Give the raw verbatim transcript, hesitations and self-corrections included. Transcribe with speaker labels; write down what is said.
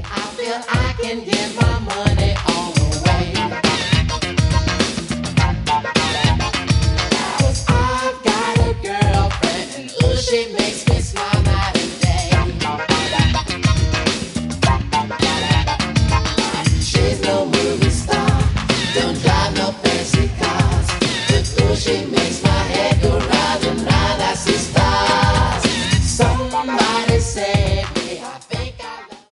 Speaker 1: I feel I can give my money all away. 'Cause I've got a girlfriend and ooh, she makes me smile night and day. She's no movie star, don't drive no fancy cars, but ooh, she makes my head go.